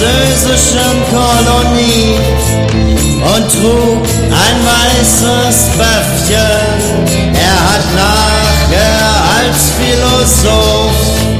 französischen Kolonie und trug ein weißes Böffchen. Er hat nachher als Philosoph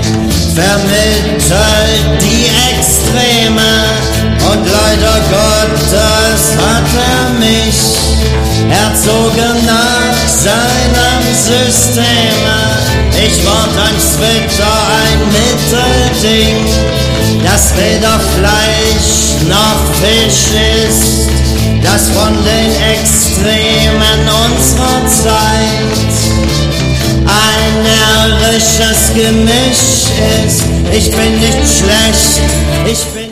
vermittelt die Extreme und leider Gottes hat er mich erzogen nach seinem Systeme. Ich ward ein Zwitter, ein Mittelding, das weder Fleisch noch Fisch ist, das von den Extremen unserer Zeit ein närrisches Gemisch ist. Ich bin nicht schlecht, ich bin